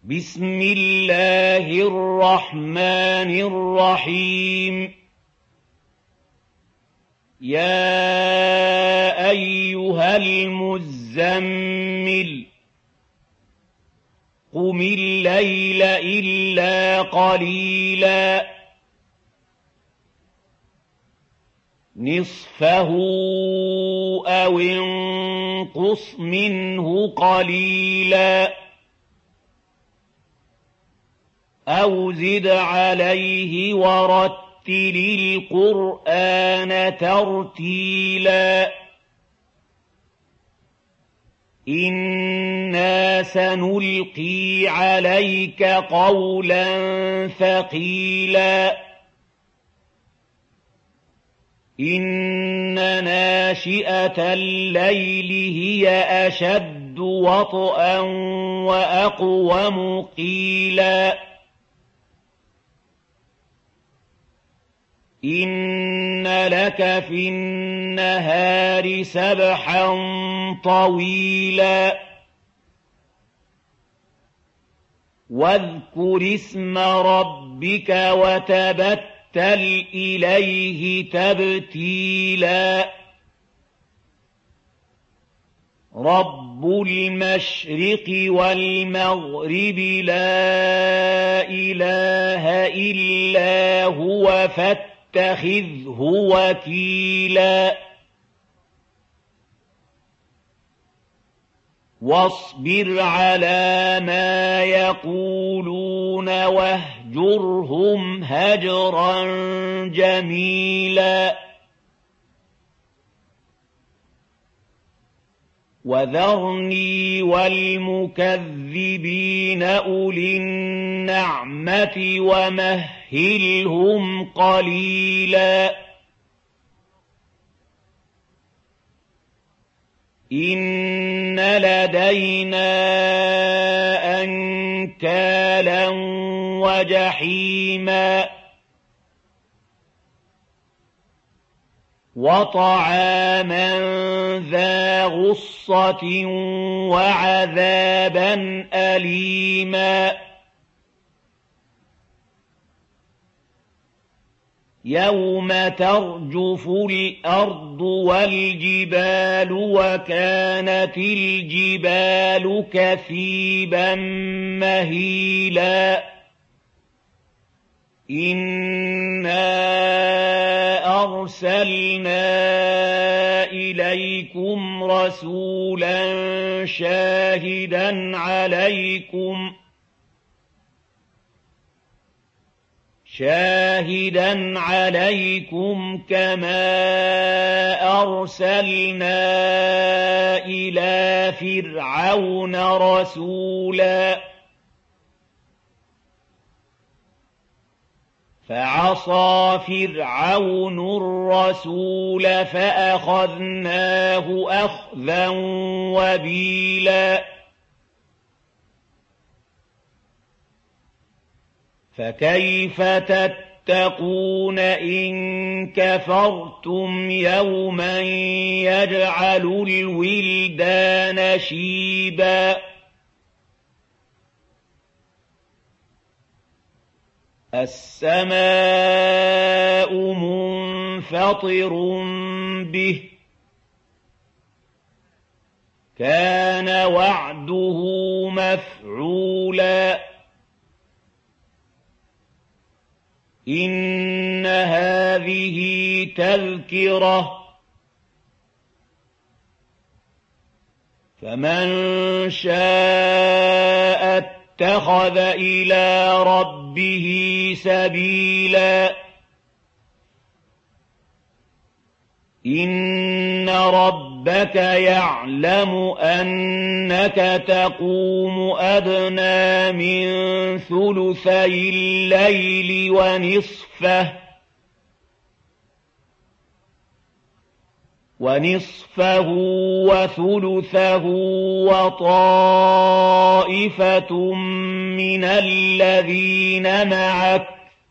بسم الله الرحمن الرحيم يا أيها المزمل قم الليل إلا قليلا نصفه أو انقص منه قليلا أو زد عليه ورتل القرآن ترتيلا إنا سنلقي عليك قولا ثقيلا إن ناشئة الليل هي أشد وطئا وأقوم قيلا إن لك في النهار سبحا طويلا واذكر اسم ربك وتبتل إليه تبتيلا رب المشرق والمغرب لا إله إلا هو فاتخذه وكيلا واصبر على ما يقولون واهجرهم هجرا جميلا وذرني والمكذبين أولي النعمة ومهلهم قليلا إن لدينا أنكالا وجحيما وطعاما ذا غصة وعذابا أليما يوم ترجف الأرض والجبال وكانت الجبال كثيبا مهيلا إنا أرسلنا إليكم رسولا شاهدا عليكم كما أرسلنا إلى فرعون رسولا فعصى فرعون الرسول فأخذناه أخذا وبيلا فكيف تتقون إن كفرتم يوما يجعل الولدان شيبا السماء منفطر به كان وعده مفعولا إن هذه تذكرة فمن شاء اتخذ إلى ربه سبيلا إن ربك يعلم أنك تقوم أدنى من ثلثي الليل ونصفه وثلثه وطائفة من الذين معك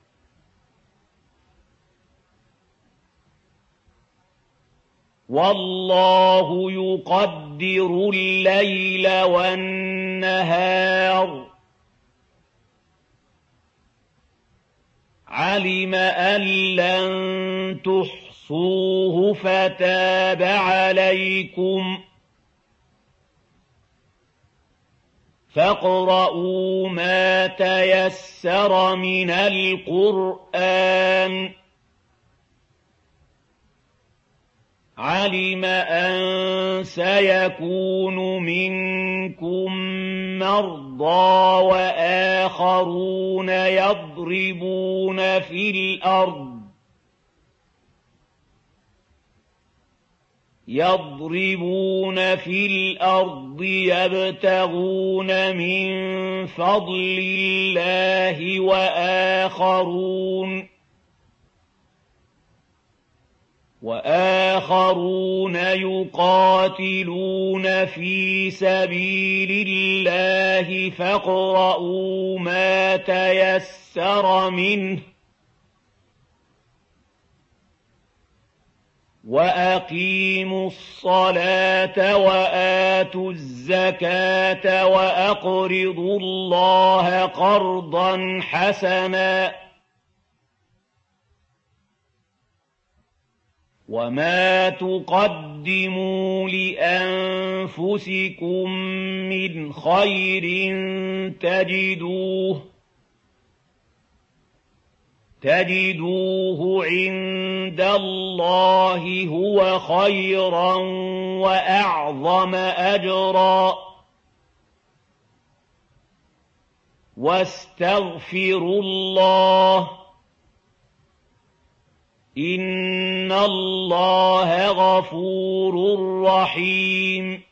والله يقدر الليل والنهار عَلِمَ أَن لَّن تُحْصُوهُ فَتَابَ عَلَيْكُمْ فَاقْرَءُوا مَا تَيَسَّرَ مِنَ الْقُرْآنِ عَلِمَ أَن سَيَكُونُ مِنكُم مَّرْضَىٰ وَآخَرُونَ يَضْرِبُونَ فِي الْأَرْضِ يَبْتَغُونَ مِن فَضْلِ اللَّهِ وآخرون يقاتلون في سبيل الله فاقرءوا ما تيسر منه وَأَقِيمُوا الصَّلَاةَ وَآتُوا الزَّكَاةَ وَأَقْرِضُوا اللَّهَ قَرْضًا حَسَنًا وَمَا تُقَدِّمُوا لِأَنفُسِكُم مِّنْ خَيْرٍ تَجِدُوهُ عِندَ اللَّهِ هُوَ خَيْرًا وَأَعْظَمَ أَجْرًا وَاسْتَغْفِرُوا اللَّهَ إِنَّ اللَّهَ غَفُورٌ رَّحِيمٌ